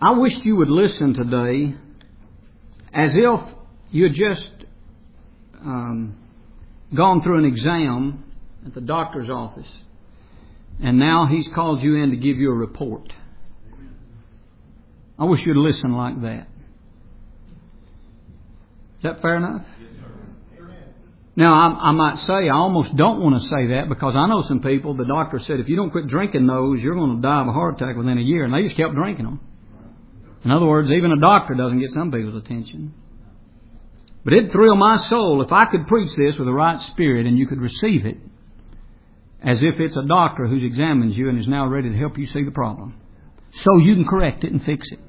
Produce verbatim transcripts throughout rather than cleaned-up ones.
I wish you would listen today as if you had just um, gone through an exam at the doctor's office, and now he's called you in to give you a report. I wish you'd listen like that. Is that fair enough? Now, I, I might say, I almost don't want to say that because I know some people, the doctor said, if you don't quit drinking those, you're going to die of a heart attack within a year. And they just kept drinking them. In other words, even a doctor doesn't get some people's attention. But it'd thrill my soul if I could preach this with the right spirit and you could receive it as if it's a doctor who's examined you and is now ready to help you see the problem, so you can correct it and fix it.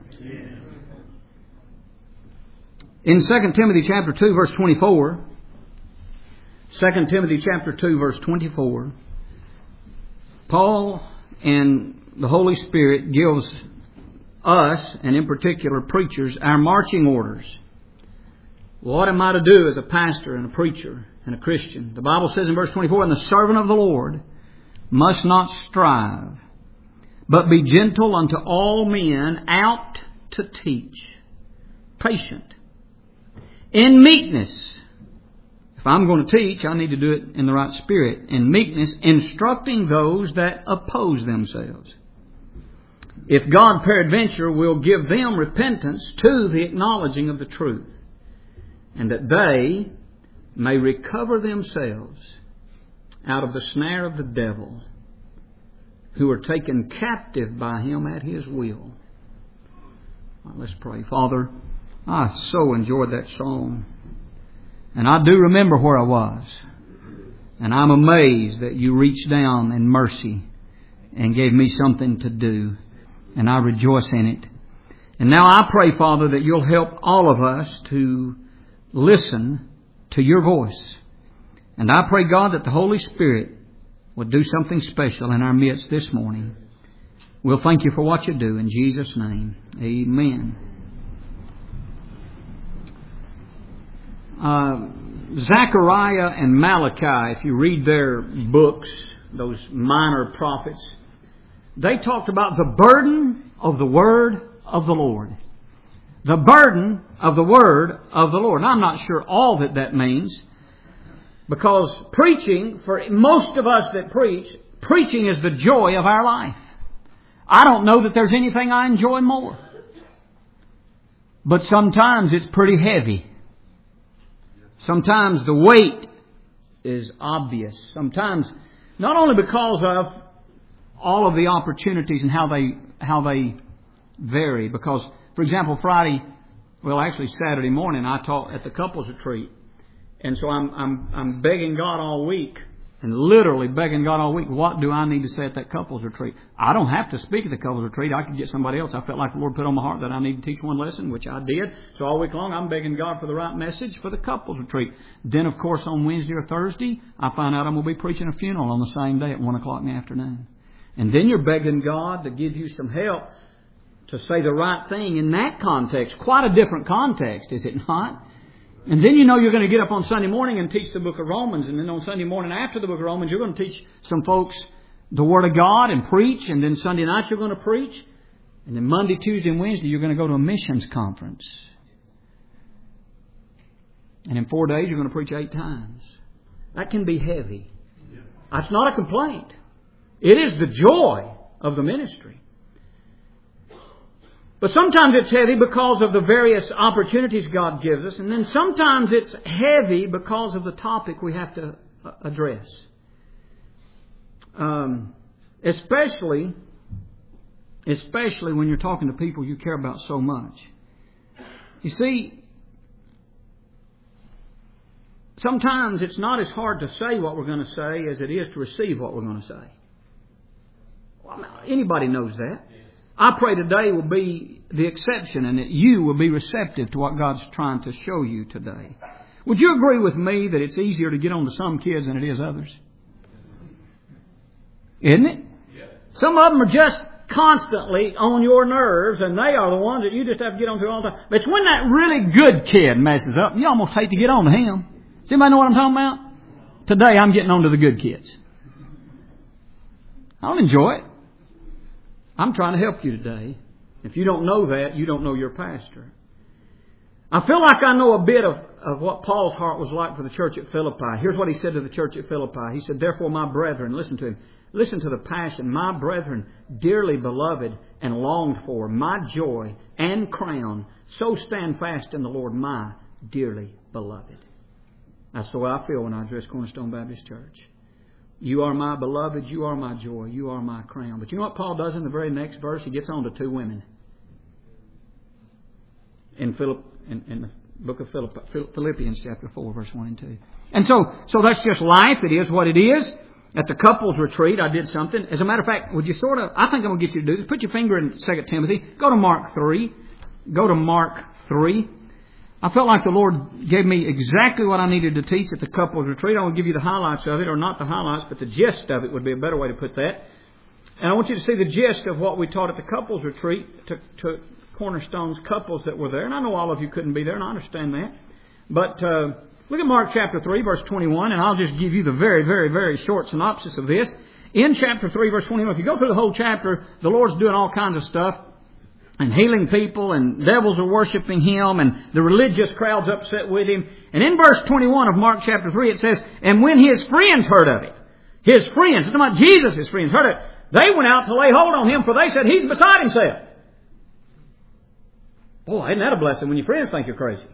In Second Timothy chapter two, verse twenty-four, Second Timothy chapter two, verse twenty-four, Paul and the Holy Spirit gives us, and in particular preachers, our marching orders. What am I to do as a pastor and a preacher and a Christian? The Bible says in verse twenty-four, and the servant of the Lord must not strive, but be gentle unto all men, apt to teach, patient, in meekness. If I'm going to teach, I need to do it in the right spirit. In meekness, instructing those that oppose themselves. If God peradventure will give them repentance to the acknowledging of the truth, and that they may recover themselves out of the snare of the devil, who are taken captive by him at his will. Well, let's pray. Father, I so enjoyed that song. And I do remember where I was. And I'm amazed that you reached down in mercy and gave me something to do. And I rejoice in it. And now I pray, Father, that you'll help all of us to listen to your voice. And I pray, God, that the Holy Spirit would do something special in our midst this morning. We'll thank you for what you do in Jesus' name. Amen. Uh, Zechariah and Malachi, if you read their books, those minor prophets, they talked about the burden of the word of the Lord. The burden of the word of the Lord. Now, I'm not sure all that that means, because preaching, for most of us that preach, preaching is the joy of our life. I don't know that there's anything I enjoy more. But sometimes it's pretty heavy. Sometimes the weight is obvious. Sometimes, not only because of all of the opportunities and how they how they vary. Because, for example, Friday, well, actually Saturday morning, I taught at the couples retreat. And so I'm I'm I'm begging God all week, and literally begging God all week, what do I need to say at that couples retreat? I don't have to speak at the couples retreat. I could get somebody else. I felt like the Lord put on my heart that I need to teach one lesson, which I did. So all week long, I'm begging God for the right message for the couples retreat. Then, of course, on Wednesday or Thursday, I find out I'm going to be preaching a funeral on the same day at one o'clock in the afternoon. And then you're begging God to give you some help to say the right thing in that context. Quite a different context, is it not? And then you know you're going to get up on Sunday morning and teach the book of Romans. And then on Sunday morning after the book of Romans, you're going to teach some folks the Word of God and preach. And then Sunday night you're going to preach. And then Monday, Tuesday, and Wednesday you're going to go to a missions conference. And in four days you're going to preach eight times. That can be heavy. That's not a complaint. It is the joy of the ministry. But sometimes it's heavy because of the various opportunities God gives us. And then sometimes it's heavy because of the topic we have to address. Um, especially, especially when you're talking to people you care about so much. You see, sometimes it's not as hard to say what we're going to say as it is to receive what we're going to say. Well, anybody knows that. I pray today will be the exception and that you will be receptive to what God's trying to show you today. Would you agree with me that it's easier to get on to some kids than it is others? Isn't it? Yeah. Some of them are just constantly on your nerves, and they are the ones that you just have to get on to all the time. But it's when that really good kid messes up, you almost hate to get on to him. Does anybody know what I'm talking about? Today I'm getting on to the good kids. I don't enjoy it. I'm trying to help you today. If you don't know that, you don't know your pastor. I feel like I know a bit of, of what Paul's heart was like for the church at Philippi. Here's what he said to the church at Philippi. He said, therefore, my brethren, listen to him. Listen to the passion. My brethren, dearly beloved and longed for, my joy and crown, so stand fast in the Lord, my dearly beloved. That's the way I feel when I address Cornerstone Baptist Church. You are my beloved, you are my joy, you are my crown. But you know what Paul does in the very next verse? He gets on to two women. In Philip, in, in the book of Philippi, Philippians chapter four, verse one and two. And so, so that's just life. It is what it is. At the couples retreat, I did something. As a matter of fact, would you sort of, I think I'm going to get you to do this. Put your finger in Second Timothy. Go to Mark three. Go to Mark three. I felt like the Lord gave me exactly what I needed to teach at the couples retreat. I want to give you the highlights of it, or not the highlights, but the gist of it would be a better way to put that. And I want you to see the gist of what we taught at the couples retreat to, to Cornerstone's couples that were there. And I know all of you couldn't be there, and I understand that. But uh, look at Mark chapter three, verse twenty-one, and I'll just give you the very, very, very short synopsis of this. In chapter three, verse twenty-one, if you go through the whole chapter, the Lord's doing all kinds of stuff and healing people, and devils are worshiping Him, and the religious crowd's upset with Him. And in verse twenty-one of Mark chapter three, it says, and when His friends heard of it, His friends, it's about Jesus, His friends heard of it, they went out to lay hold on Him, for they said, He's beside Himself. Boy, isn't that a blessing when your friends think you're crazy?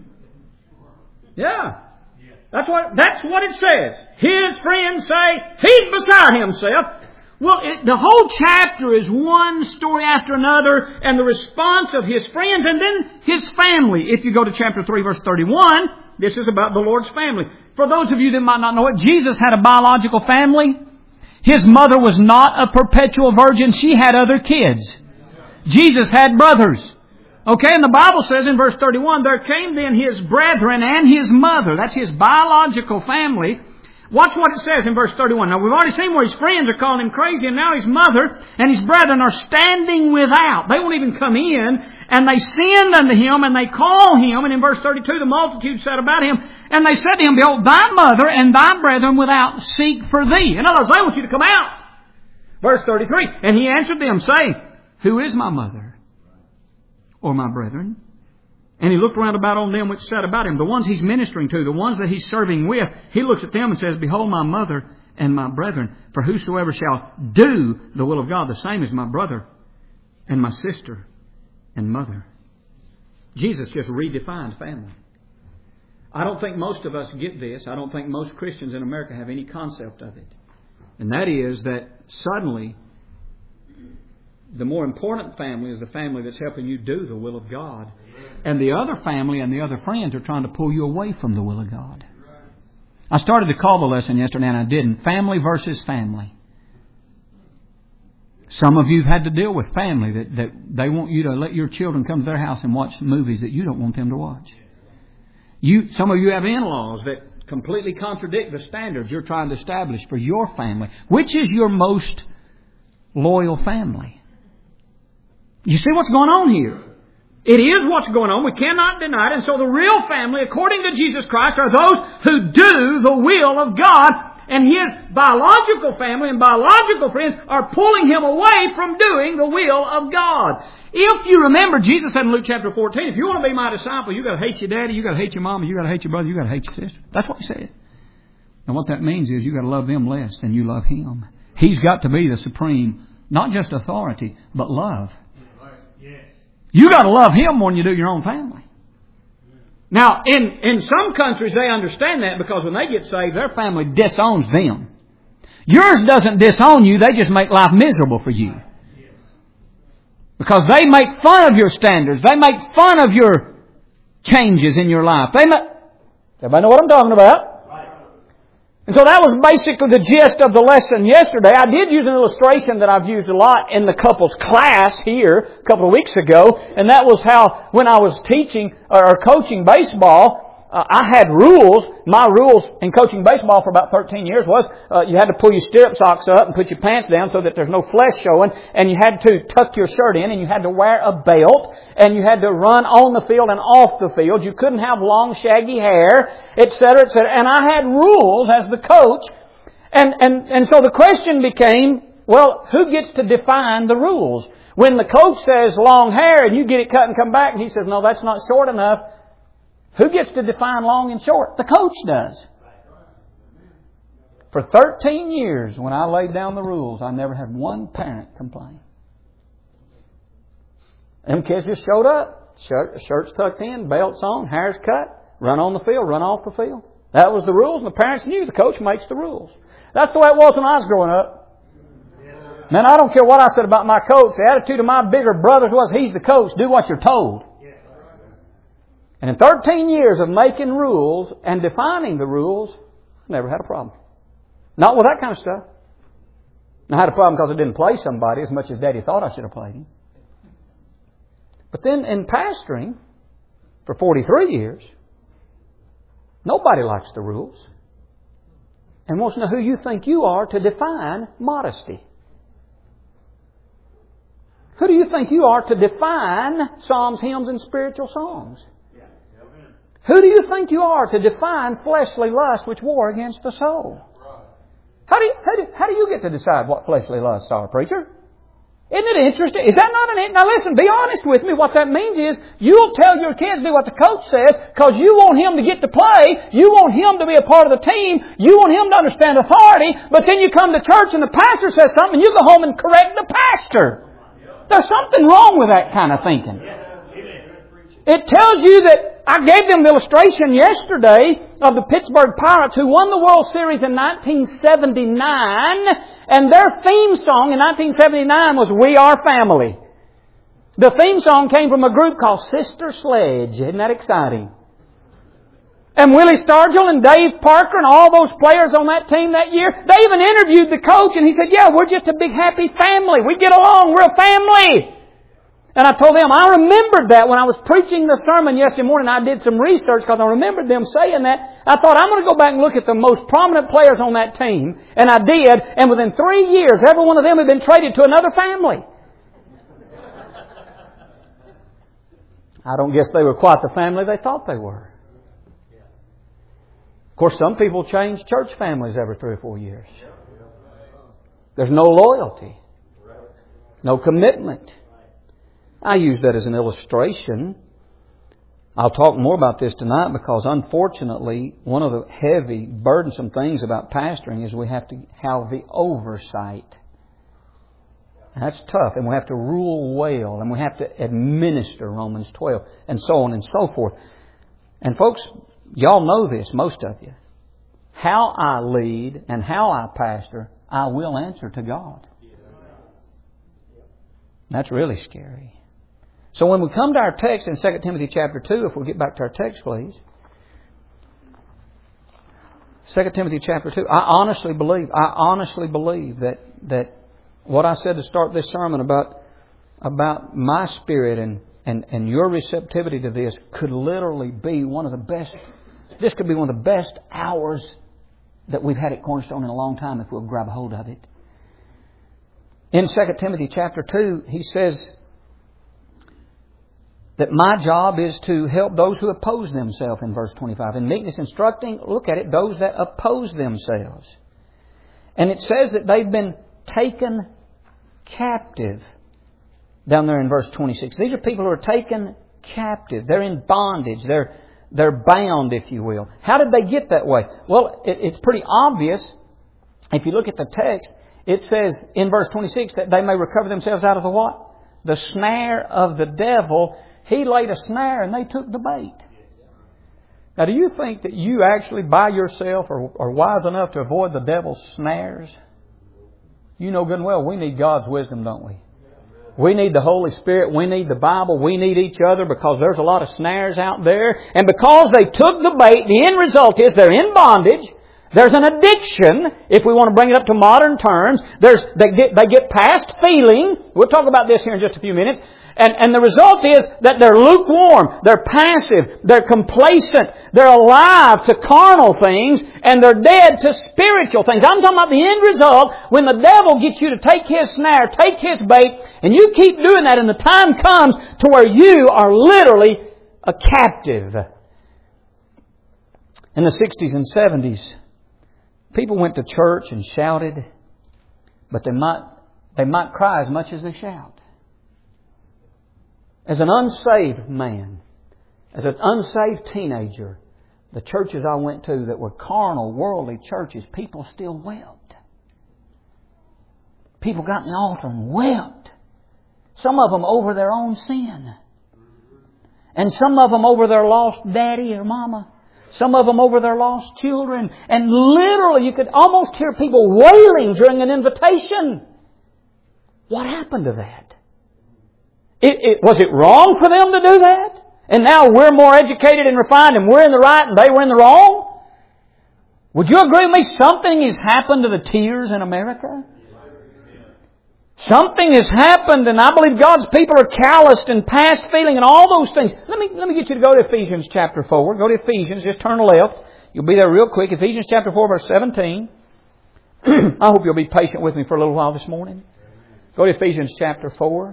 Yeah. That's what, that's what it says. His friends say, He's beside Himself. Well, it, the whole chapter is one story after another, and the response of His friends, and then His family. If you go to chapter three, verse thirty-one, this is about the Lord's family. For those of you that might not know it, Jesus had a biological family. His mother was not a perpetual virgin. She had other kids. Jesus had brothers. Okay, and the Bible says in verse thirty-one, there came then His brethren and His mother. That's His biological family. Watch what it says in verse thirty-one. Now, we've already seen where His friends are calling Him crazy, and now His mother and His brethren are standing without. They won't even come in, and they send unto Him, and they call Him. And in verse thirty-two, the multitude said about Him, and they said to Him, behold, thy mother and thy brethren without seek for thee. In other words, they want you to come out. Verse thirty-three, and He answered them, saying, who is my mother? Or my brethren? And He looked round about on them which sat about Him, the ones He's ministering to, the ones that He's serving with. He looks at them and says, behold my mother and my brethren. For whosoever shall do the will of God, the same is my brother and my sister and mother. Jesus just redefined family. I don't think most of us get this. I don't think most Christians in America have any concept of it. And that is that suddenly the more important family is the family that's helping you do the will of God. And the other family and the other friends are trying to pull you away from the will of God. I started to call the lesson yesterday and I didn't. Family versus family. Some of you have had to deal with family that, that they want you to let your children come to their house and watch movies that you don't want them to watch. You, some of you have in-laws that completely contradict the standards you're trying to establish for your family. Which is your most loyal family? You see what's going on here? It is what's going on. We cannot deny it. And so the real family, according to Jesus Christ, are those who do the will of God. And His biological family and biological friends are pulling Him away from doing the will of God. If you remember, Jesus said in Luke chapter fourteen, if you want to be my disciple, you've got to hate your daddy, you've got to hate your mama, you've got to hate your brother, you've got to hate your sister. That's what He said. And what that means is you've got to love them less than you love Him. He's got to be the supreme, not just authority, but love. You got to love Him more than you do your own family. Now, in, in some countries, they understand that because when they get saved, their family disowns them. Yours doesn't disown you. They just make life miserable for you. Because they make fun of your standards. They make fun of your changes in your life. They make, everybody know what I'm talking about? And so that was basically the gist of the lesson yesterday. I did use an illustration that I've used a lot in the couples class here a couple of weeks ago. And that was how when I was teaching or coaching baseball, uh, I had rules. My rules in coaching baseball for about thirteen years was uh, you had to pull your stirrup socks up and put your pants down so that there's no flesh showing. And you had to tuck your shirt in and you had to wear a belt. And you had to run on the field and off the field. You couldn't have long, shaggy hair, et cetera, et cetera. And I had rules as the coach. And, and, and so the question became, well, who gets to define the rules? When the coach says long hair and you get it cut and come back and he says, no, that's not short enough, who gets to define long and short? The coach does. For thirteen years, when I laid down the rules, I never had one parent complain. Them kids just showed up. Shirt, shirts tucked in, belts on, hair's cut, run on the field, run off the field. That was the rules, and the parents knew the coach makes the rules. That's the way it was when I was growing up. Man, I don't care what I said about my coach. The attitude of my bigger brothers was, he's the coach, do what you're told. And in thirteen years of making rules and defining the rules, I never had a problem. Not with that kind of stuff. I had a problem because I didn't play somebody as much as Daddy thought I should have played him. But then in pastoring, for forty-three years, nobody likes the rules and wants to know who you think you are to define modesty. Who do you think you are to define psalms, hymns, and spiritual songs? Who do you think you are to define fleshly lust which war against the soul? How do you, how do, how do you get to decide what fleshly lusts are, preacher? Isn't it interesting? Is that not an... Now listen, be honest with me. What that means is you'll tell your kids to do what the coach says because you want him to get to play. You want him to be a part of the team. You want him to understand authority. But then you come to church and the pastor says something and you go home and correct the pastor. There's something wrong with that kind of thinking. It tells you that... I gave them the illustration yesterday of the Pittsburgh Pirates who won the World Series in nineteen seventy-nine, and their theme song in nineteen seventy-nine was We Are Family. The theme song came from a group called Sister Sledge. Isn't that exciting? And Willie Stargell and Dave Parker and all those players on that team that year, they even interviewed the coach and he said, yeah, we're just a big happy family. We get along. We're a family. And I told them, I remembered that when I was preaching the sermon yesterday morning. I did some research because I remembered them saying that. I thought, I'm going to go back and look at the most prominent players on that team. And I did. And within three years, every one of them had been traded to another family. I don't guess they were quite the family they thought they were. Of course, some people change church families every three or four years. There's no loyalty. No commitment. I use that as an illustration. I'll talk more about this tonight because unfortunately one of the heavy, burdensome things about pastoring is we have to have the oversight. That's tough. And we have to rule well. And we have to administer Romans twelve. And so on and so forth. And folks, y'all know this, most of you. How I lead and how I pastor, I will answer to God. That's really scary. So when we come to our text in Second Timothy chapter two, if we'll get back to our text, please. Second Timothy chapter two. I honestly believe, I honestly believe that, that what I said to start this sermon about, about my spirit and, and, and your receptivity to this could literally be one of the best, this could be one of the best hours that we've had at Cornerstone in a long time if we'll grab a hold of it. In Second Timothy chapter two, he says that my job is to help those who oppose themselves in verse twenty-five. In meekness instructing, look at it, those that oppose themselves. And it says that they've been taken captive down there in verse twenty-six. These are people who are taken captive. They're in bondage. They're, they're bound, if you will. How did they get that way? Well, it, it's pretty obvious. If you look at the text, it says in verse twenty-six that they may recover themselves out of the what? The snare of the devil. He laid a snare and they took the bait. Now, do you think that you actually by yourself are, are wise enough to avoid the devil's snares? You know good and well we need God's wisdom, don't we? We need the Holy Spirit. We need the Bible. We need each other because there's a lot of snares out there. And because they took the bait, the end result is they're in bondage. There's an addiction, if we want to bring it up to modern terms. There's they get, they get past feeling. We'll talk about this here in just a few minutes. And, and the result is that they're lukewarm, they're passive, they're complacent, they're alive to carnal things, and they're dead to spiritual things. I'm talking about the end result when the devil gets you to take his snare, take his bait, and you keep doing that, and the time comes to where you are literally a captive. In the sixties and seventies, people went to church and shouted, but they might, they might cry as much as they shout. As an unsaved man, as an unsaved teenager, the churches I went to that were carnal, worldly churches, people still wept. People got in the altar and wept. Some of them over their own sin. And some of them over their lost daddy or mama. Some of them over their lost children. And literally you could almost hear people wailing during an invitation. What happened to that? It, it, was it wrong for them to do that? And now we're more educated and refined and we're in the right and they were in the wrong? Would you agree with me? Something has happened to the tears in America. Something has happened, and I believe God's people are calloused and past feeling and all those things. Let me, let me get you to go to Ephesians chapter four. Go to Ephesians, just turn left. You'll be there real quick. Ephesians chapter four, verse seventeen. I hope you'll be patient with me for a little while this morning. Go to Ephesians chapter four.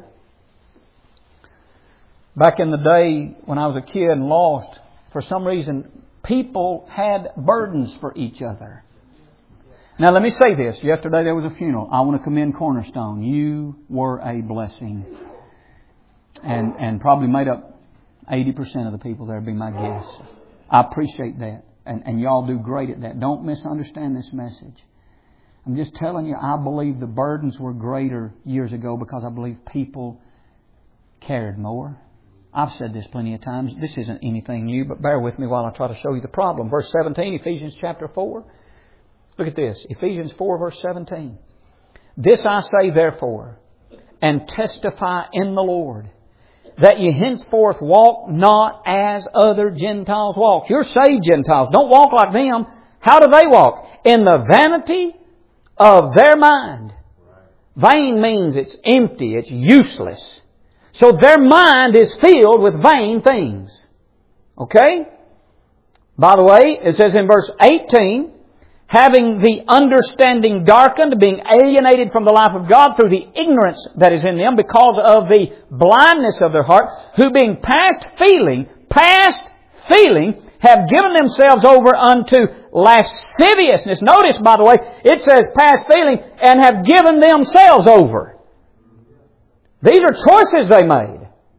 Back in the day when I was a kid and lost, for some reason, people had burdens for each other. Now let me say this. Yesterday there was a funeral. I want to commend Cornerstone. You were a blessing. And and probably made up eighty percent of the people there, be my guess. I appreciate that. And, and y'all do great at that. Don't misunderstand this message. I'm just telling you, I believe the burdens were greater years ago because I believe people cared more. I've said this plenty of times. This isn't anything new, but bear with me while I try to show you the problem. Verse seventeen, Ephesians chapter four. Look at this. Ephesians four, verse seventeen. This I say therefore, and testify in the Lord, that ye henceforth walk not as other Gentiles walk. You're saved Gentiles. Don't walk like them. How do they walk? In the vanity of their mind. Vain means it's empty. It's useless. So their mind is filled with vain things. Okay? By the way, it says in verse eighteen, having the understanding darkened, being alienated from the life of God through the ignorance that is in them because of the blindness of their heart, who being past feeling, past feeling, have given themselves over unto lasciviousness. Notice, by the way, it says past feeling, and have given themselves over. These are choices they made.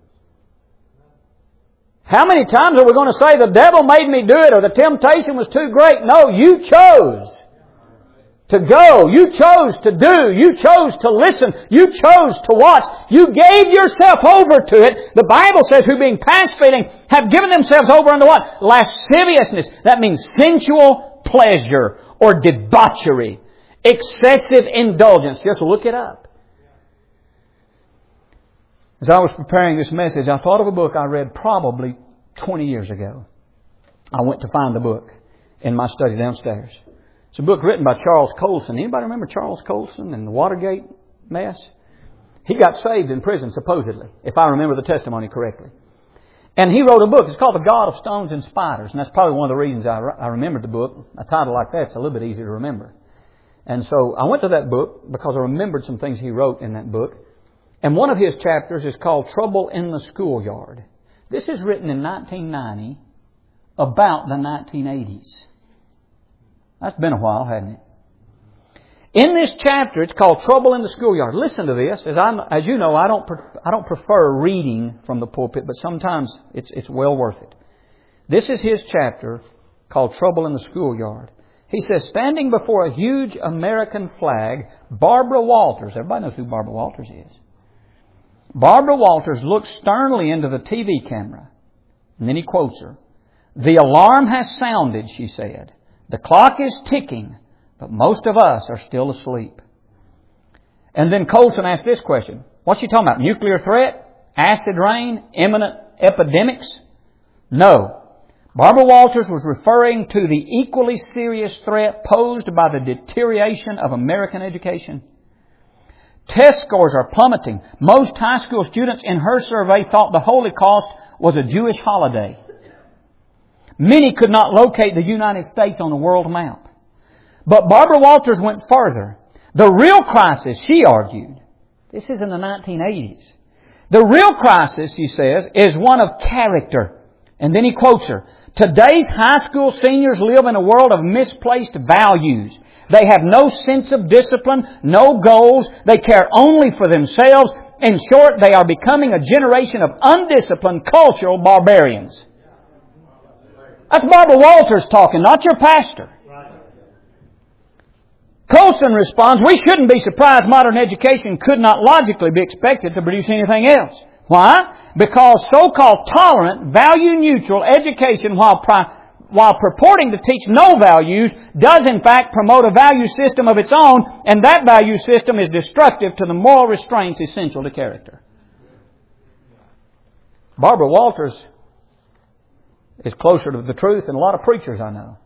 How many times are we going to say the devil made me do it or the temptation was too great? No, you chose to go. You chose to do. You chose to listen. You chose to watch. You gave yourself over to it. The Bible says, who being past feeling have given themselves over unto what? Lasciviousness. That means sensual pleasure or debauchery. Excessive indulgence. Just look it up. As I was preparing this message, I thought of a book I read probably twenty years ago. I went to find the book in my study downstairs. It's a book written by Charles Colson. Anybody remember Charles Colson and the Watergate mess? He got saved in prison, supposedly, if I remember the testimony correctly. And he wrote a book. It's called The God of Stones and Spiders. And that's probably one of the reasons I, I remembered the book. A title like that's a little bit easier to remember. And so I went to that book because I remembered some things he wrote in that book. And one of his chapters is called Trouble in the Schoolyard. This is written in nineteen ninety about the nineteen eighties. That's been a while, hasn't it? In this chapter, it's called Trouble in the Schoolyard. Listen to this. As I, as you know, I don't, I don't prefer reading from the pulpit, but sometimes it's, it's well worth it. This is his chapter called Trouble in the Schoolyard. He says, standing before a huge American flag, Barbara Walters, everybody knows who Barbara Walters is. Barbara Walters looked sternly into the T V camera. And then he quotes her. The alarm has sounded, she said. The clock is ticking, but most of us are still asleep. And then Colson asked this question. What's she talking about? Nuclear threat? Acid rain? Imminent epidemics? No. Barbara Walters was referring to the equally serious threat posed by the deterioration of American education. Test scores are plummeting. Most high school students in her survey thought the Holocaust was a Jewish holiday. Many could not locate the United States on the world map. But Barbara Walters went further. The real crisis, she argued, this is in the nineteen eighties. The real crisis, he says, is one of character. And then he quotes her. Today's high school seniors live in a world of misplaced values. They have no sense of discipline, no goals. They care only for themselves. In short, they are becoming a generation of undisciplined cultural barbarians. That's Barbara Walters talking, not your pastor. Colson responds, we shouldn't be surprised modern education could not logically be expected to produce anything else. Why? Because so-called tolerant, value-neutral education, while pri- while purporting to teach no values, does in fact promote a value system of its own, and that value system is destructive to the moral restraints essential to character. Barbara Walters is closer to the truth than a lot of preachers I know.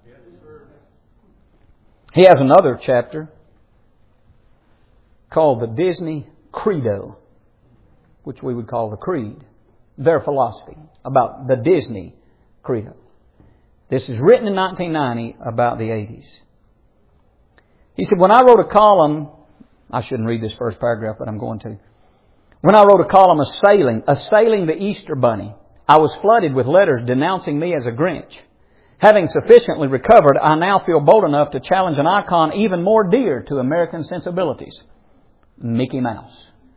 He has another chapter called the Disney Credo, which we would call the Creed, their philosophy about the Disney Credo. This is written in nineteen ninety about the eighties. He said, when I wrote a column, I shouldn't read this first paragraph, but I'm going to. When I wrote a column assailing, assailing the Easter Bunny, I was flooded with letters denouncing me as a Grinch. Having sufficiently recovered, I now feel bold enough to challenge an icon even more dear to American sensibilities, Mickey Mouse.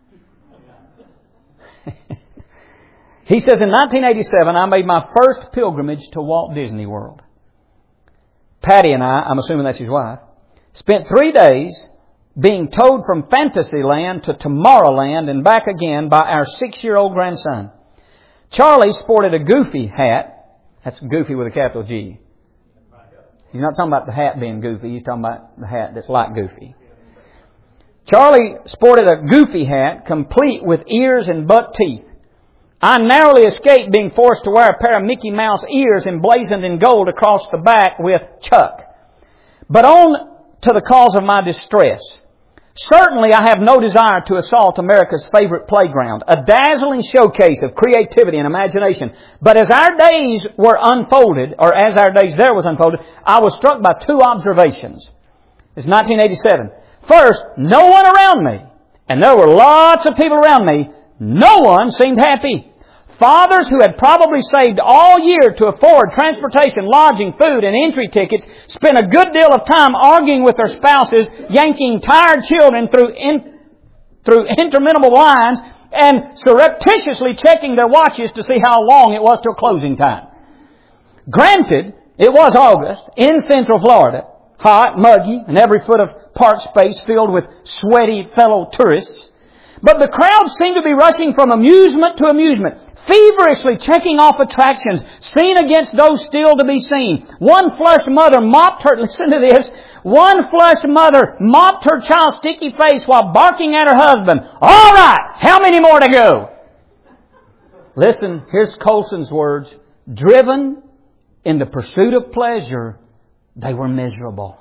He says, in nineteen eighty-seven, I made my first pilgrimage to Walt Disney World. Patty and I, I'm assuming that's his wife, spent three days being towed from Fantasyland to Tomorrowland and back again by our six-year-old grandson. Charlie sported a Goofy hat. That's Goofy with a capital G. He's not talking about the hat being goofy. He's talking about the hat that's like Goofy. Charlie sported a Goofy hat, complete with ears and buck teeth. I narrowly escaped being forced to wear a pair of Mickey Mouse ears emblazoned in gold across the back with Chuck. But on to the cause of my distress. Certainly I have no desire to assault America's favorite playground, a dazzling showcase of creativity and imagination. But as our days were unfolded, or as our days there was unfolded, I was struck by two observations. It's nineteen eighty-seven. First, no one around me, and there were lots of people around me, no one seemed happy. Fathers who had probably saved all year to afford transportation, lodging, food, and entry tickets spent a good deal of time arguing with their spouses, yanking tired children through in, through interminable lines, and surreptitiously checking their watches to see how long it was till closing time. Granted, it was August in Central Florida, hot, muggy, and every foot of park space filled with sweaty fellow tourists. But the crowd seemed to be rushing from amusement to amusement, feverishly checking off attractions, seen against those still to be seen. One flushed mother mopped her, listen to this, one flushed mother mopped her child's sticky face while barking at her husband, all right, how many more to go? Listen, here's Colson's words, driven in the pursuit of pleasure, they were miserable.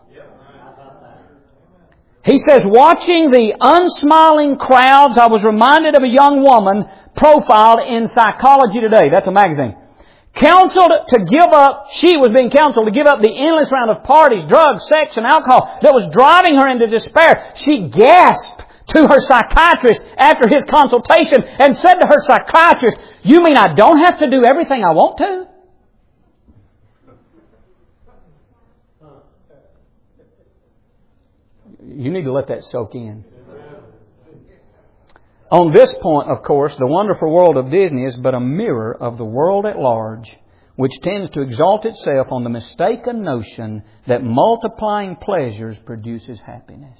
He says, watching the unsmiling crowds, I was reminded of a young woman profiled in Psychology Today. That's a magazine. Counseled to give up, she was being counseled to give up the endless round of parties, drugs, sex, and alcohol that was driving her into despair. She gasped to her psychiatrist after his consultation and said to her psychiatrist, you mean I don't have to do everything I want to? You need to let that soak in. On this point, of course, the wonderful world of Disney is but a mirror of the world at large, which tends to exalt itself on the mistaken notion that multiplying pleasures produces happiness.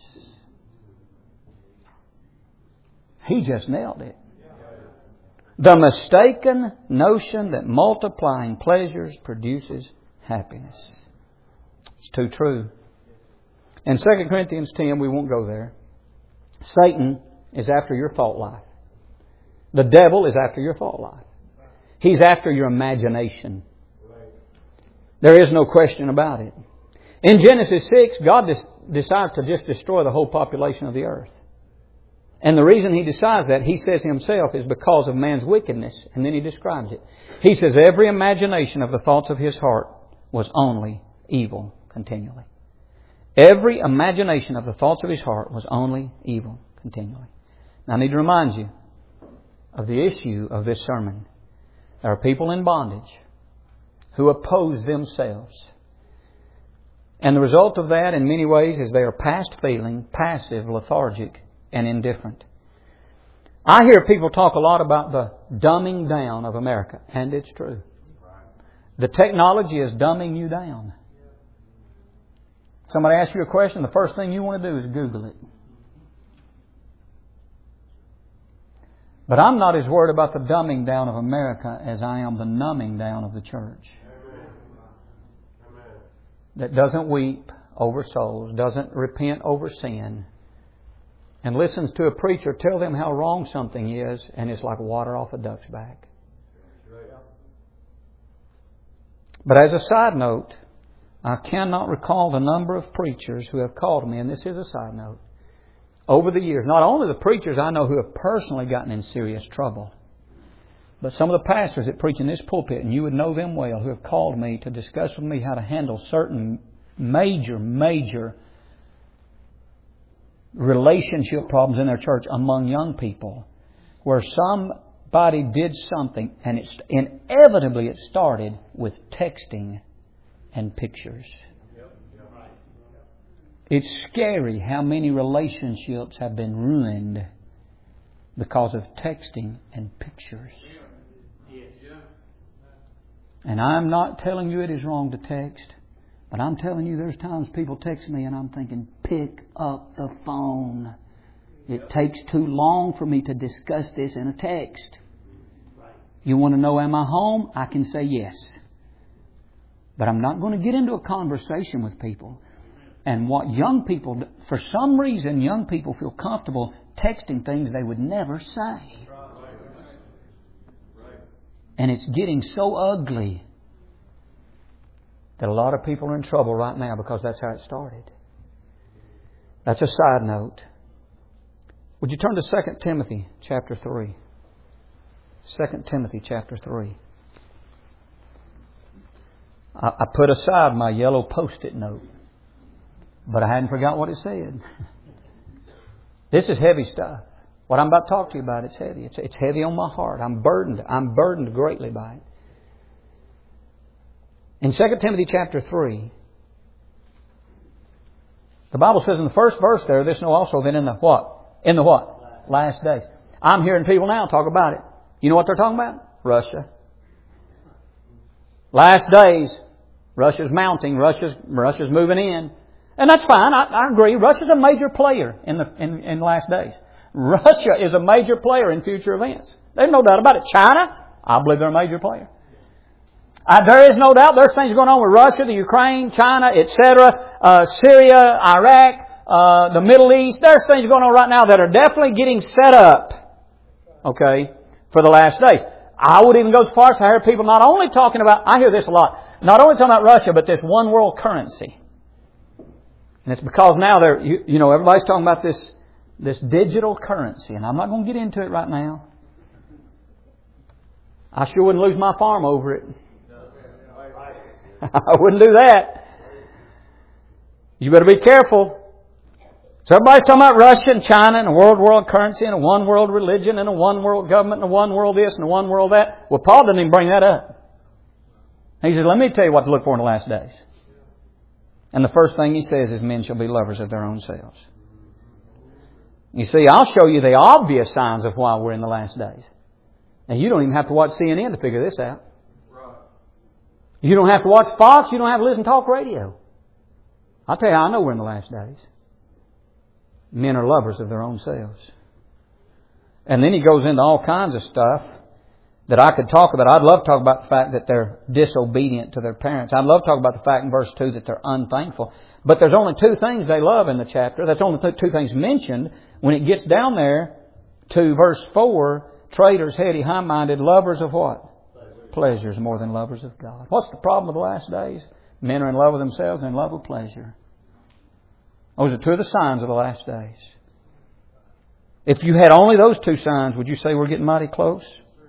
He just nailed it. The mistaken notion that multiplying pleasures produces happiness. It's too true. In Second Corinthians ten, we won't go there. Satan is after your thought life. The devil is after your thought life. He's after your imagination. There is no question about it. In Genesis six, God des- decides to just destroy the whole population of the earth. And the reason He decides that, He says Himself, is because of man's wickedness. And then He describes it. He says, every imagination of the thoughts of his heart was only evil continually. Every imagination of the thoughts of his heart was only evil continually. Now I need to remind you of the issue of this sermon. There are people in bondage who oppose themselves. And the result of that in many ways is they are past feeling, passive, lethargic, and indifferent. I hear people talk a lot about the dumbing down of America, and it's true. The technology is dumbing you down. Somebody asks you a question, the first thing you want to do is Google it. But I'm not as worried about the dumbing down of America as I am the numbing down of the church. That doesn't weep over souls, doesn't repent over sin, and listens to a preacher tell them how wrong something is, and it's like water off a duck's back. But as a side note, I cannot recall the number of preachers who have called me, and this is a side note, over the years. Not only the preachers I know who have personally gotten in serious trouble, but some of the pastors that preach in this pulpit, and you would know them well, who have called me to discuss with me how to handle certain major, major relationship problems in their church among young people, where somebody did something, and it's inevitably it started with texting and pictures. It's scary how many relationships have been ruined because of texting and pictures. And I'm not telling you it is wrong to text, but I'm telling you there's times people text me and I'm thinking, pick up the phone. It takes too long for me to discuss this in a text. You want to know, am I home? I can say yes. But I'm not going to get into a conversation with people. And what young people, for some reason, young people feel comfortable texting things they would never say. And it's getting so ugly that a lot of people are in trouble right now because that's how it started. That's a side note. Would you turn to Second Timothy chapter three? Second Timothy chapter three. I, I put aside my yellow post-it note, but I hadn't forgot what it said. This is heavy stuff. What I'm about to talk to you about, it's heavy. It's, it's heavy on my heart. I'm burdened. I'm burdened greatly by it. In Second Timothy chapter three, the Bible says in the first verse there, this know also that in the what? In the what? Last days. I'm hearing people now talk about it. You know what they're talking about? Russia. Last days. Russia's mounting. Russia's, Russia's moving in. And that's fine. I, I agree. Russia's a major player in the in, in last days. Russia is a major player in future events. There's no doubt about it. China, I believe they're a major player. Uh, there is no doubt there's things going on with Russia, the Ukraine, China, et cetera, uh, Syria, Iraq, uh, the Middle East. There's things going on right now that are definitely getting set up, okay, for the last days. I would even go as far as I hear people not only talking about, I hear this a lot, not only talking about Russia, but this one world currency. And it's because now they're, you, you know, everybody's talking about this, this digital currency. And I'm not going to get into it right now. I sure wouldn't lose my farm over it. I wouldn't do that. You better be careful. So everybody's talking about Russia and China and a world world currency and a one world religion and a one world government and a one world this and a one world that. Well, Paul didn't even bring that up. He said, let me tell you what to look for in the last days. And the first thing he says is men shall be lovers of their own selves. You see, I'll show you the obvious signs of why we're in the last days. And you don't even have to watch C N N to figure this out. You don't have to watch Fox. You don't have to listen to talk radio. I'll tell you how I know we're in the last days. Men are lovers of their own selves. And then he goes into all kinds of stuff that I could talk about. I'd love to talk about the fact that they're disobedient to their parents. I'd love to talk about the fact in verse two that they're unthankful. But there's only two things they love in the chapter. That's only two things mentioned. When it gets down there to verse four, traitors, heady, high-minded, lovers of what? Pleasures more than lovers of God. What's the problem of the last days? Men are in love with themselves and in love with pleasure. Those are two of the signs of the last days. If you had only those two signs, would you say we're getting mighty close?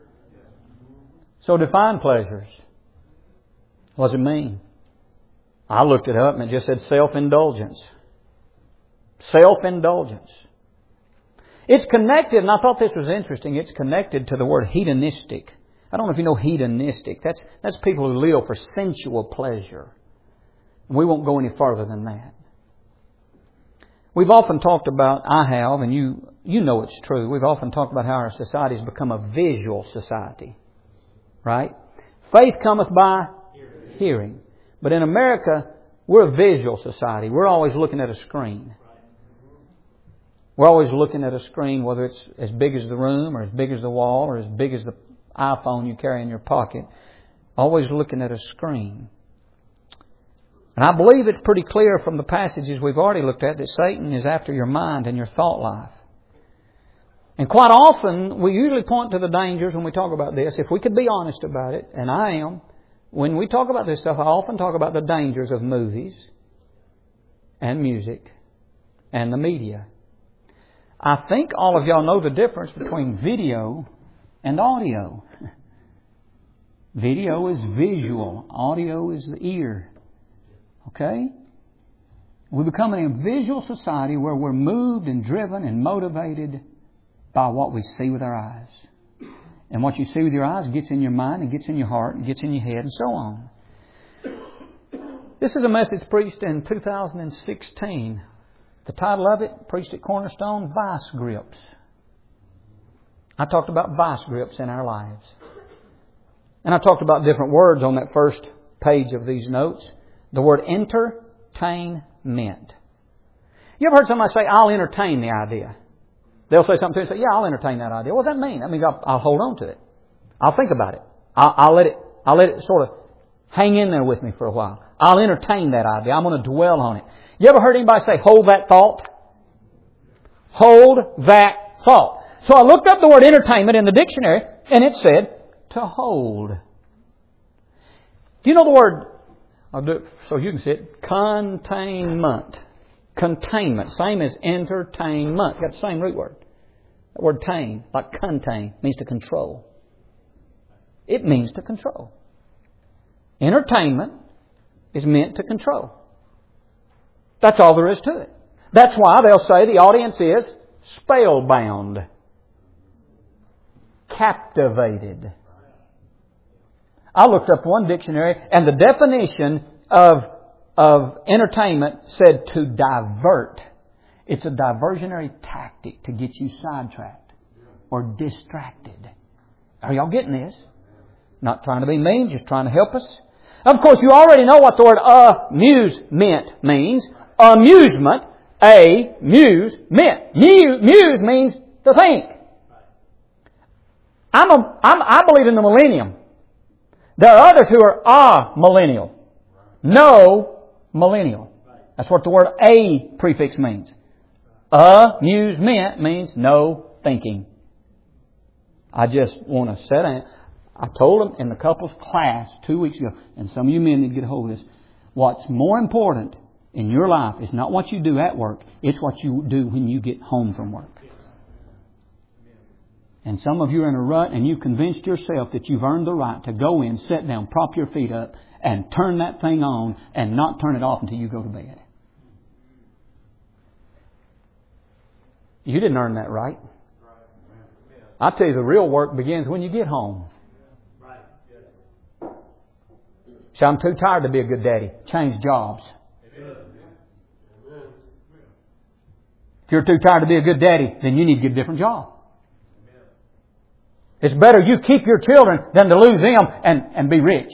So define pleasures. What does it mean? I looked it up and it just said self-indulgence. Self-indulgence. It's connected, and I thought this was interesting, it's connected to the word hedonistic. I don't know if you know hedonistic. That's, that's people who live for sensual pleasure. And we won't go any further than that. We've often talked about, I have, and you you know it's true, we've often talked about how our society has become a visual society. Right? Faith cometh by hearing. hearing. But in America, we're a visual society. We're always looking at a screen. We're always looking at a screen, whether it's as big as the room or as big as the wall or as big as the iPhone you carry in your pocket. Always looking at a screen. And I believe it's pretty clear from the passages we've already looked at that Satan is after your mind and your thought life. And quite often, we usually point to the dangers when we talk about this. If we could be honest about it, and I am, when we talk about this stuff, I often talk about the dangers of movies and music and the media. I think all of y'all know the difference between video and audio. Video is visual. Audio is the ear. Okay? We're becoming a visual society where we're moved and driven and motivated by what we see with our eyes. And what you see with your eyes gets in your mind and gets in your heart and gets in your head and so on. This is a message preached in two thousand sixteen. The title of it, preached at Cornerstone, Vice Grips. I talked about vice grips in our lives. And I talked about different words on that first page of these notes. The word entertainment. You ever heard somebody say, I'll entertain the idea? They'll say something to you and say, yeah, I'll entertain that idea. What does that mean? That means I'll, I'll hold on to it. I'll think about it. I'll, I'll let it, I'll let it sort of hang in there with me for a while. I'll entertain that idea. I'm going to dwell on it. You ever heard anybody say, hold that thought? Hold that thought. So I looked up the word entertainment in the dictionary and it said to hold. Do you know the word, I'll do it so you can see it, containment. Containment, same as entertainment. Got the same root word. The word tame, like contain, means to control. It means to control. Entertainment is meant to control. That's all there is to it. That's why they'll say the audience is spellbound, captivated. I looked up one dictionary and the definition of, of entertainment said to divert. It's a diversionary tactic to get you sidetracked or distracted. Are y'all getting this? Not trying to be mean, just trying to help us. Of course, you already know what the word amusement means. Amusement, a, muse, meant. Muse means to think. I'm a, I'm, I believe in the millennium. There are others who are a millennial. No millennial. That's what the word a prefix means. Amusement means no thinking. I just want to set in. I told them in the couples class two weeks ago, and some of you men need to get a hold of this. What's more important in your life is not what you do at work. It's what you do when you get home from work. And some of you are in a rut and you've convinced yourself that you've earned the right to go in, sit down, prop your feet up, and turn that thing on and not turn it off until you go to bed. You didn't earn that right. I tell you, the real work begins when you get home. So I'm too tired to be a good daddy. Change jobs. If you're too tired to be a good daddy, then you need to get a different job. It's better you keep your children than to lose them and, and be rich.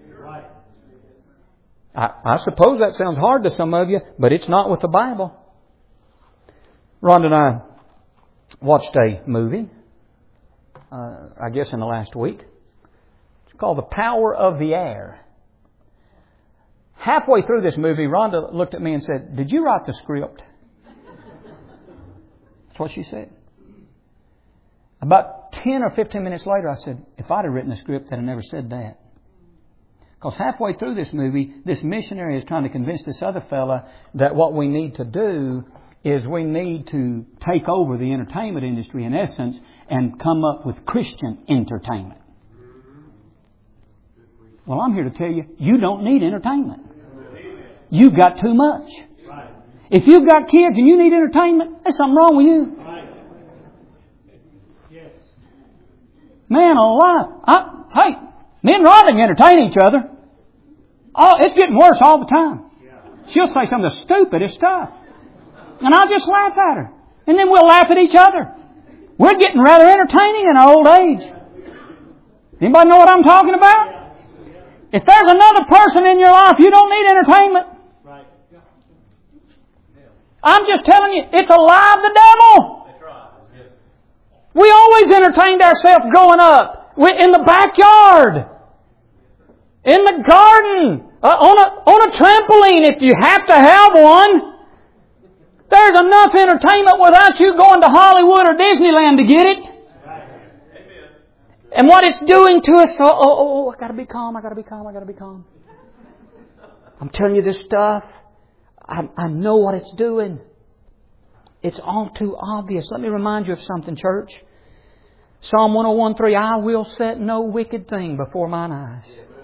I, I suppose that sounds hard to some of you, but it's not with the Bible. Rhonda and I watched a movie, uh, I guess in the last week. It's called The Power of the Air. Halfway through this movie, Rhonda looked at me and said, "Did you write the script?" That's what she said. About ten or fifteen minutes later, I said, if I'd have written the script, I'd have never said that. Because halfway through this movie, this missionary is trying to convince this other fella that what we need to do is we need to take over the entertainment industry, in essence, and come up with Christian entertainment. Well, I'm here to tell you, you don't need entertainment. You've got too much. If you've got kids and you need entertainment, there's something wrong with you. Man alive. I, hey, me and Rhonda can entertain each other. Oh, it's getting worse all the time. She'll say some of the stupidest stuff. And I'll just laugh at her. And then we'll laugh at each other. We're getting rather entertaining in our old age. Anybody know what I'm talking about? If there's another person in your life, you don't need entertainment. I'm just telling you, it's a lie of the devil. We always entertained ourselves growing up. In the backyard. In the garden. Uh, on a, on a trampoline if you have to have one. There's enough entertainment without you going to Hollywood or Disneyland to get it. And what it's doing to us, oh, oh, oh, I gotta be calm, I gotta be calm, I gotta be calm. I'm telling you this stuff. I, I know what it's doing. It's all too obvious. Let me remind you of something, church. Psalm one oh one three, I will set no wicked thing before mine eyes.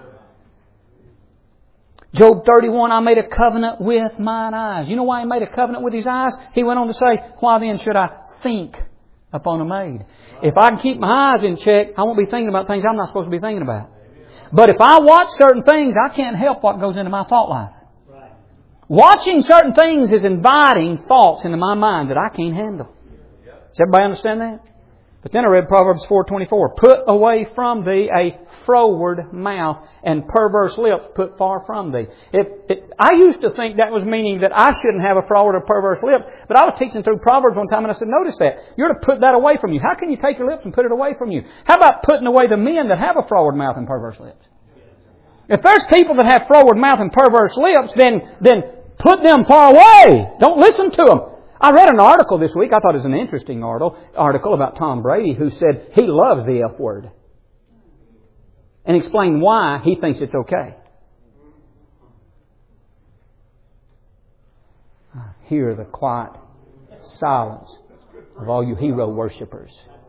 Job thirty-one, I made a covenant with mine eyes. You know why He made a covenant with His eyes? He went on to say, why then should I think upon a maid? If I can keep my eyes in check, I won't be thinking about things I'm not supposed to be thinking about. But if I watch certain things, I can't help what goes into my thought life. Watching certain things is inviting thoughts into my mind that I can't handle. Does everybody understand that? But then I read Proverbs four twenty-four. Put away from thee a froward mouth and perverse lips put far from thee. If, it, I used to think that was meaning that I shouldn't have a froward or perverse lip. But I was teaching through Proverbs one time and I said, notice that. You're to put that away from you. How can you take your lips and put it away from you? How about putting away the men that have a froward mouth and perverse lips? If there's people that have froward mouth and perverse lips, then, then put them far away. Don't listen to them. I read an article this week. I thought it was an interesting article, article about Tom Brady who said he loves the F word. And explained why he thinks it's okay. Hear the quiet silence of all you hero worshippers.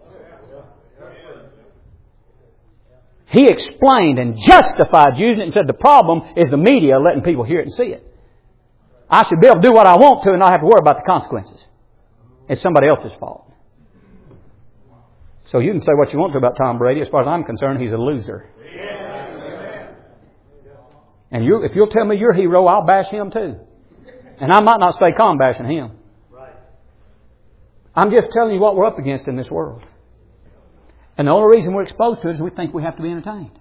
He explained and justified using it and said the problem is the media letting people hear it and see it. I should be able to do what I want to and not have to worry about the consequences. It's somebody else's fault. So you can say what you want to about Tom Brady. As far as I'm concerned, he's a loser. And you, if you'll tell me your hero, I'll bash him too. And I might not stay calm bashing him. I'm just telling you what we're up against in this world. And the only reason we're exposed to it is we think we have to be entertained.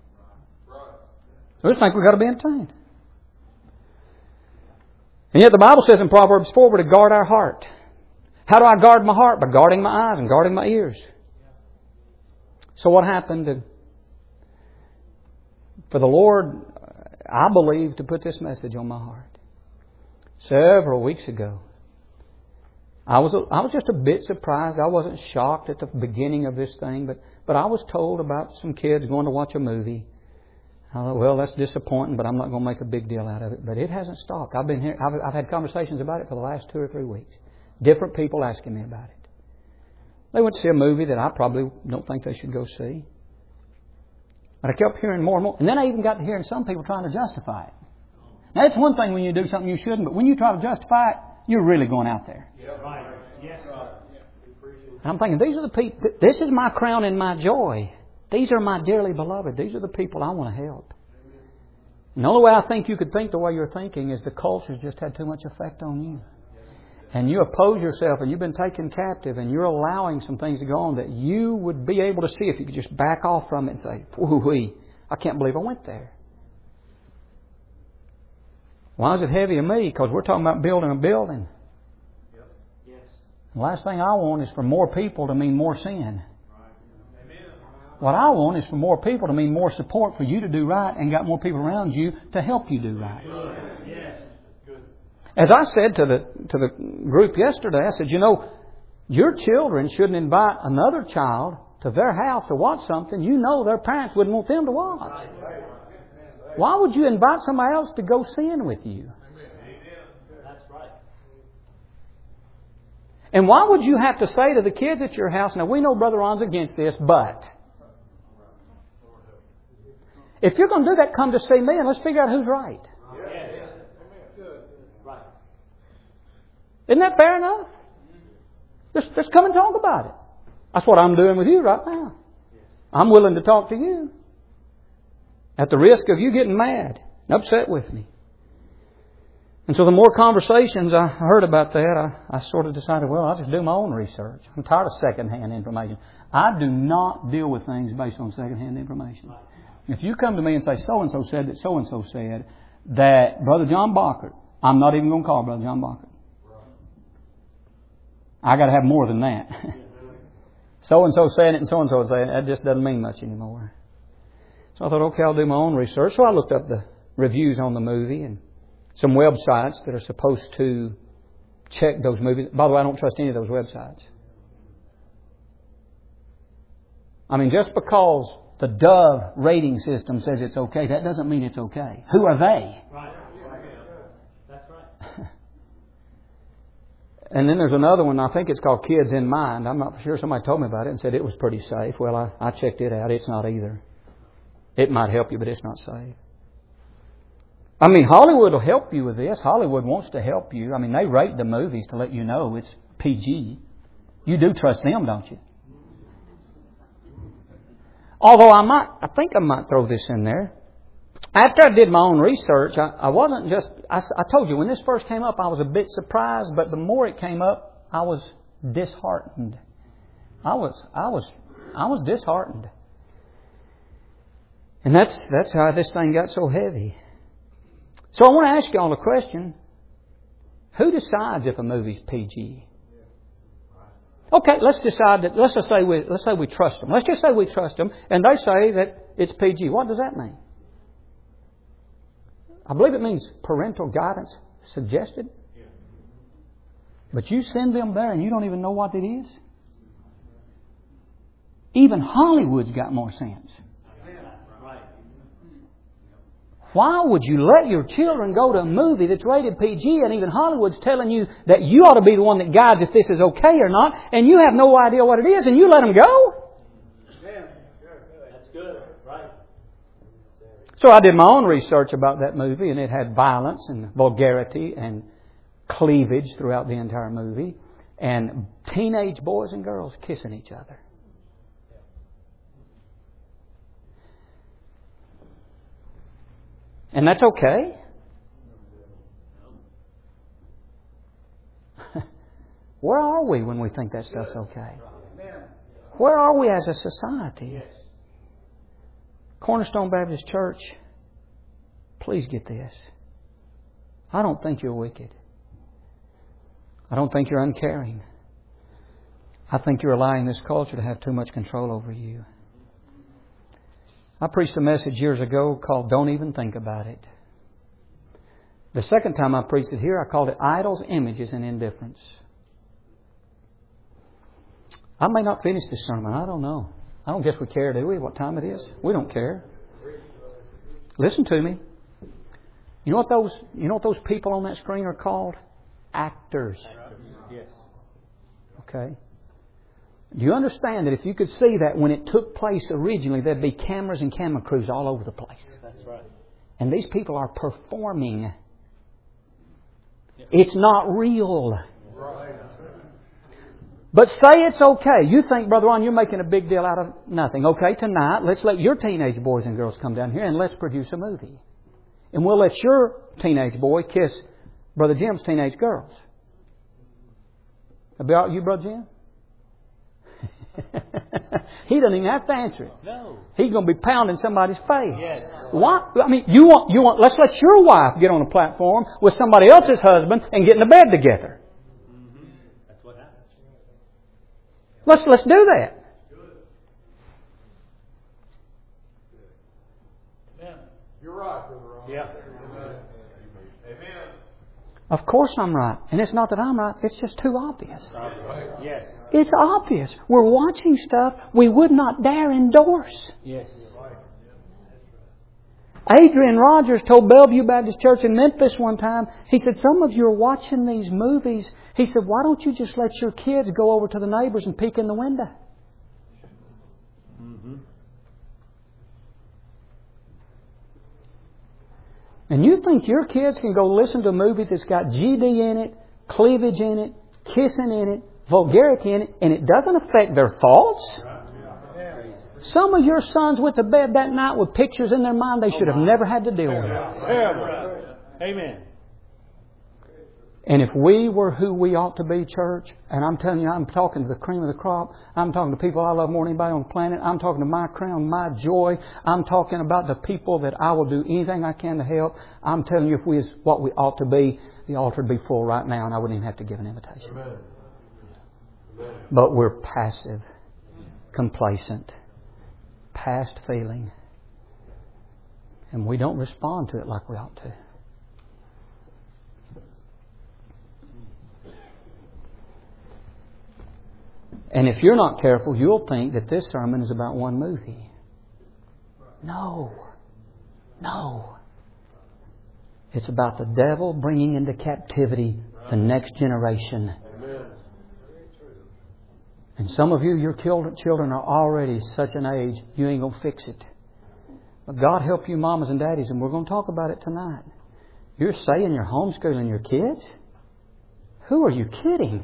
We just think we've got to be entertained. And yet the Bible says in Proverbs four, we're to guard our heart. How do I guard my heart? By guarding my eyes and guarding my ears. So what happened to, for the Lord, I believe, to put this message on my heart? Several weeks ago, I was I was just a bit surprised. I wasn't shocked at the beginning of this thing, but, but I was told about some kids going to watch a movie. I thought, well, that's disappointing, but I'm not going to make a big deal out of it. But it hasn't stopped. I've been here. I've, I've had conversations about it for the last two or three weeks. Different people asking me about it. They went to see a movie that I probably don't think they should go see. But I kept hearing more and more. And then I even got to hearing some people trying to justify it. Now, it's one thing when you do something you shouldn't, but when you try to justify it, you're really going out there. Yeah, right. Yes, right. And I'm thinking, these are the people. This is my crown and my joy. These are my dearly beloved. These are the people I want to help. And the only way I think you could think the way you're thinking is the culture's just had too much effect on you. And you oppose yourself and you've been taken captive and you're allowing some things to go on that you would be able to see if you could just back off from it and say, whoo-wee, I can't believe I went there. Why is it heavy on me? Because we're talking about building a building. Yep. Yes. The last thing I want is for more people to mean more sin. Right. What I want is for more people to mean more support for you to do right and got more people around you to help you do right. Yes. As I said to the to the group yesterday, I said, you know, your children shouldn't invite another child to their house to watch something you know their parents wouldn't want them to watch. Why would you invite somebody else to go sin with you? That's right. And why would you have to say to the kids at your house, now we know Brother Ron's against this, but if you're going to do that, come to see me and let's figure out who's right. Isn't that fair enough? Just, just come and talk about it. That's what I'm doing with you right now. I'm willing to talk to you. At the risk of you getting mad and upset with me. And so the more conversations I heard about that, I, I sort of decided, well, I'll just do my own research. I'm tired of secondhand information. I do not deal with things based on secondhand information. If you come to me and say, so-and-so said that so-and-so said that Brother John Bockert, I'm not even going to call Brother John Bockert. I got to have more than that. So-and-so said it and so-and-so said it. That just doesn't mean much anymore. So I thought, okay, I'll do my own research. So I looked up the reviews on the movie and some websites that are supposed to check those movies. By the way, I don't trust any of those websites. I mean, just because the Dove rating system says it's okay, that doesn't mean it's okay. Who are they? Right. That's right. And then there's another one, I think it's called Kids in Mind. I'm not sure. Somebody told me about it and said it was pretty safe. Well, I, I checked it out. It's not either. It might help you, but it's not safe. I mean, Hollywood will help you with this. Hollywood wants to help you. I mean, they rate the movies to let you know it's P G. You do trust them, don't you? Although I might, I think I might throw this in there. After I did my own research, I, I wasn't just, I, I told you, when this first came up, I was a bit surprised, but the more it came up, I was disheartened. I was, I was, I was disheartened. And that's, that's how this thing got so heavy. So I want to ask you all a question. Who decides if a movie's P G? Okay, let's decide that, let's just say we, let's say we trust them. Let's just say we trust them and they say that it's P G. What does that mean? I believe it means parental guidance suggested. But you send them there and you don't even know what it is? Even Hollywood's got more sense. Why would you let your children go to a movie that's rated P G and even Hollywood's telling you that you ought to be the one that guides if this is okay or not, and you have no idea what it is and you let them go? That's good. Right. So I did my own research about that movie, and it had violence and vulgarity and cleavage throughout the entire movie and teenage boys and girls kissing each other. And that's okay. Where are we when we think that stuff's okay? Where are we as a society? Cornerstone Baptist Church, please get this. I don't think you're wicked. I don't think you're uncaring. I think you're allowing this culture to have too much control over you. I preached a message years ago called Don't Even Think About It. The second time I preached it here, I called it Idols, Images, and Indifference. I may not finish this sermon. I don't know. I don't guess we care, do we, what time it is? We don't care. Listen to me. You know what those, you know what those people on that screen are called? Actors. Yes. Okay. Do you understand that if you could see that when it took place originally, there'd be cameras and camera crews all over the place? That's right. And these people are performing. It's not real. But say it's okay. You think, Brother Ron, you're making a big deal out of nothing. Okay, tonight, let's let your teenage boys and girls come down here and let's produce a movie. And we'll let your teenage boy kiss Brother Jim's teenage girls. That'll be all right with you, Brother Jim? He doesn't even have to answer it. No. He's going to be pounding somebody's face. Yes. Why? I mean, you want, you want, let's let your wife get on a platform with somebody else's husband and get in the bed together. Mm-hmm. That's what happens. Let's, let's do that. Amen. You're right, Brother Ron. Yeah. Amen. Amen. Of course I'm right. And it's not that I'm right. It's just too obvious. Yes. It's obvious. We're watching stuff we would not dare endorse. Yes. Adrian Rogers told Bellevue Baptist Church in Memphis one time, he said, some of you are watching these movies. He said, why don't you just let your kids go over to the neighbors and peek in the window? Mm-hmm. And you think your kids can go listen to a movie that's got G D in it, cleavage in it, kissing in it, vulgarity in it, and it doesn't affect their thoughts? Some of your sons went to bed that night with pictures in their mind they should have never had to deal with. Amen. And if we were who we ought to be, church, and I'm telling you, I'm talking to the cream of the crop. I'm talking to people I love more than anybody on the planet. I'm talking to my crown, my joy. I'm talking about the people that I will do anything I can to help. I'm telling you, if we is what we ought to be, the altar would be full right now, and I wouldn't even have to give an invitation. Amen. Amen. But we're passive, complacent, past feeling, and we don't respond to it like we ought to. And if you're not careful, you'll think that this sermon is about one movie. No. No. It's about the devil bringing into captivity the next generation. And some of you, your children are already such an age, you ain't going to fix it. But God help you mamas and daddies, and we're going to talk about it tonight. You're saying you're homeschooling your kids? Who are you kidding?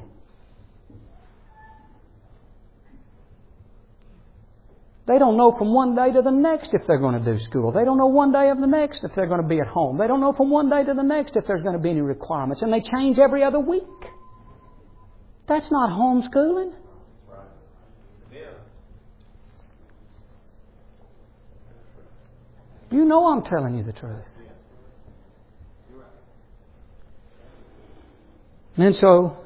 They don't know from one day to the next if they're going to do school. They don't know one day of the next if they're going to be at home. They don't know from one day to the next if there's going to be any requirements. And they change every other week. That's not homeschooling. You know I'm telling you the truth. And so,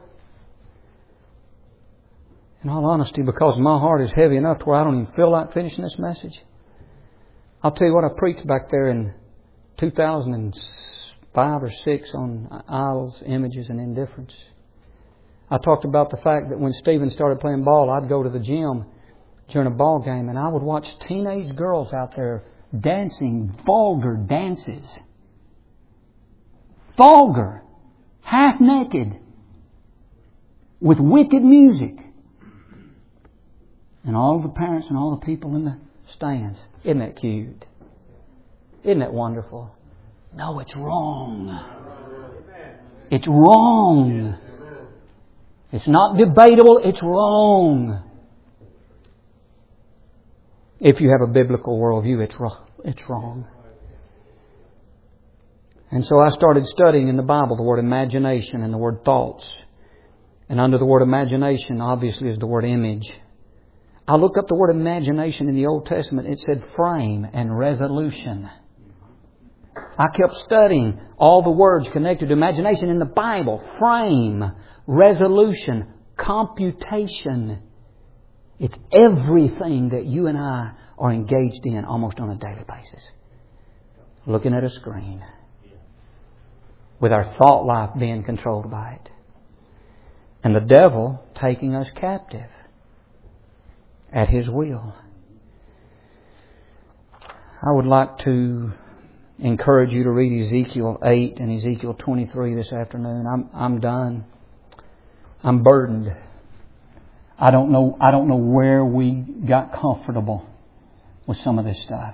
in all honesty, because my heart is heavy enough to where I don't even feel like finishing this message, I'll tell you what I preached back there in two thousand five or six on idols, images, and indifference. I talked about the fact that when Stephen started playing ball, I'd go to the gym during a ball game and I would watch teenage girls out there dancing vulgar dances. Vulgar. Half naked. With wicked music. And all the parents and all the people in the stands. Isn't that cute? Isn't that wonderful? No, it's wrong. It's wrong. It's not debatable. It's wrong. If you have a biblical worldview, it's wrong. It's wrong. And so I started studying in the Bible the word imagination and the word thoughts. And under the word imagination, obviously, is the word image. I looked up the word imagination in the Old Testament. It said frame and resolution. I kept studying all the words connected to imagination in the Bible. Frame, resolution, computation. It's everything that you and I are engaged in almost on a daily basis. Looking at a screen. With our thought life being controlled by it. And the devil taking us captive. At his will. I would like to encourage you to read Ezekiel eight and Ezekiel twenty-three this afternoon. I'm I'm done. I'm burdened. I don't know I don't know where we got comfortable with some of this stuff.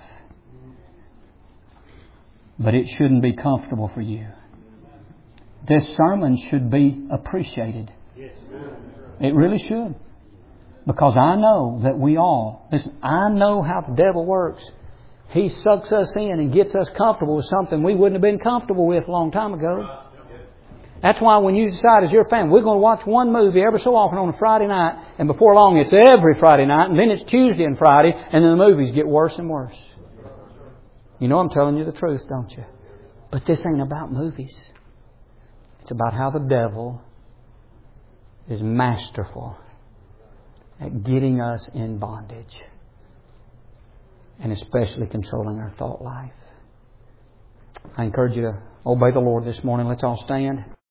But it shouldn't be comfortable for you. This sermon should be appreciated. It really should. Because I know that we all, listen, I know how the devil works. He sucks us in and gets us comfortable with something we wouldn't have been comfortable with a long time ago. That's why when you decide as your family, we're going to watch one movie every so often on a Friday night, and before long it's every Friday night, and then it's Tuesday and Friday, and then the movies get worse and worse. You know I'm telling you the truth, don't you? But this ain't about movies. It's about how the devil is masterful at getting us in bondage. And especially controlling our thought life. I encourage you to obey the Lord this morning. Let's all stand.